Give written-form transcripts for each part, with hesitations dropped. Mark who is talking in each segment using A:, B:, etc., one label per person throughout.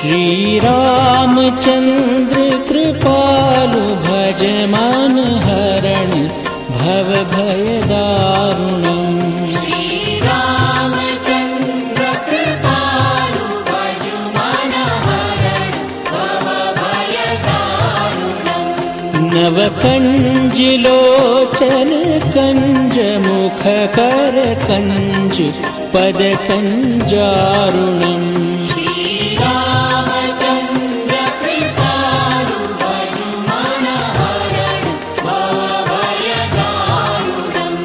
A: श्रीरामचन्द्र कृपालु भज मन हरण भव भय दारुणम्।
B: श्रीरामचन्द्र कृपालु भज मन हरण भव भय दारुणम्।
A: नव कंज लोचन कंज मुख कर कंज पद कंजारुणम्।
B: श्रीरामचन्द्र कृपालु भज मन हरण भव भय दारुणम्।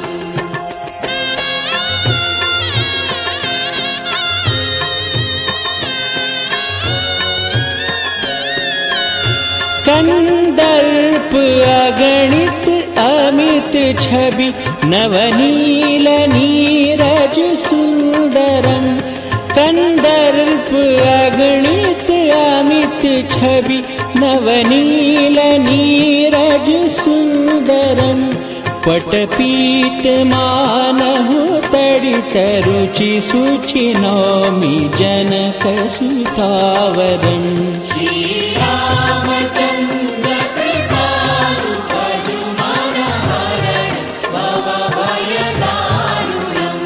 A: कंदर्प अगणित अमित छवि नवनील नीरज सुंदरम। कंदर्प अगणित अमित छवि नवनील नीरज सुंदरम। पटपीत मानहु तडित रुचि सुचि नौमि जनक सुतावरम्।
B: श्रीरामचन्द्र कृपालु भज मन हरण भव भय दारुणम्।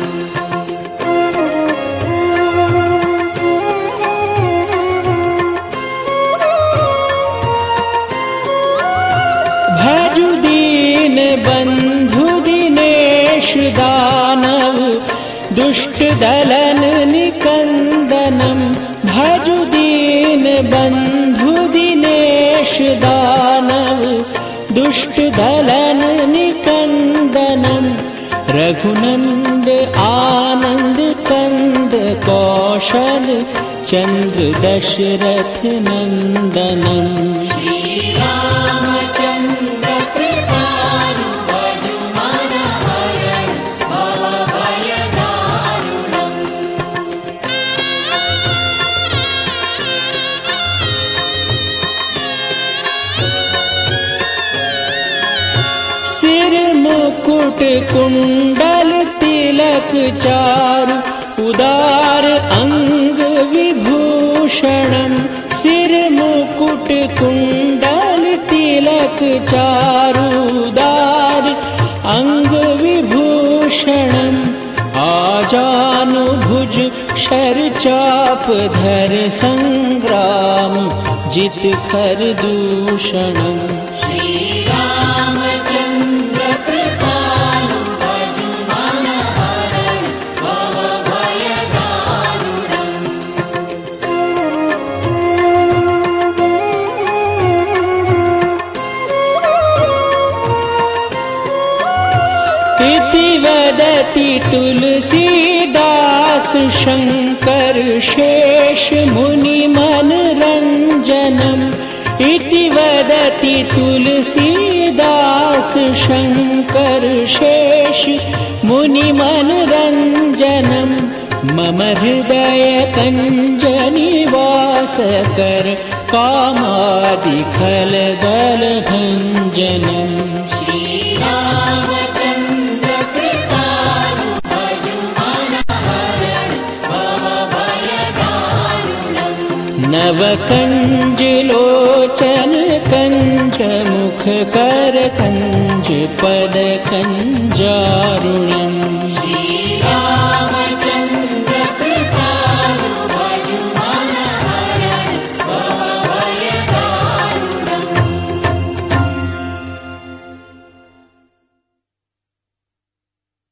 A: भजु दीन बंधु दिनेश दानव दुष्ट दलन निकंदनम। भजु दीन बंधु दिनेश दानव दुष्ट दलन निकंदनम। रघुनंद आनंद कंद कौशल चंद्र दशरथ नंदनम।
B: श्रीरामचन्द्र कृपालु भज मन हरण भव भय दारुणम्।
A: सिर मुकुट कुंडल तिलक चारु उदार अंग विभूषणम्। सिर मुकुट कुंडल तिलक चारु उदार अंग विभूषणम्। आजानु भुज शर चाप धर संग्राम जित खर दूषणम्।
B: श्रीरामचन्द्र कृपालु भज मन हरण भव भय दारुणम्।
A: इति वदति तुलसीदास शंकर शेष मुनि मनरंजनम्। इति वदति तुलसीदास शंकर शेष मुनि मनरंजनम्। मम हृदय कंज निवास कर कामादि खल दल भंजनम्।
B: श्रीरामचन्द्र कृपालु भज मन हरण भव भय दारुणम्।
A: नव कंज लोचन कंज मुख कर कंज पद कंजारुणम्।
B: श्रीराम